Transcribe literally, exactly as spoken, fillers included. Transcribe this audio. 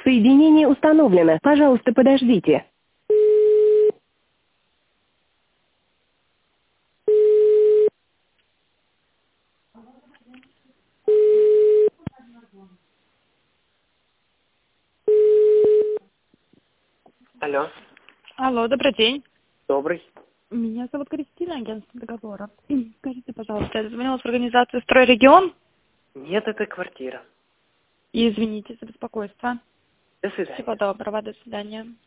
Соединение установлено. Пожалуйста, подождите. Алло. Алло, добрый день. Добрый. Меня зовут Кристина, агентство договора. Скажите, пожалуйста, я звонила с организации «Стройрегион». Нет, это квартира. И извините за беспокойство. До свидания. Всего доброго, до свидания.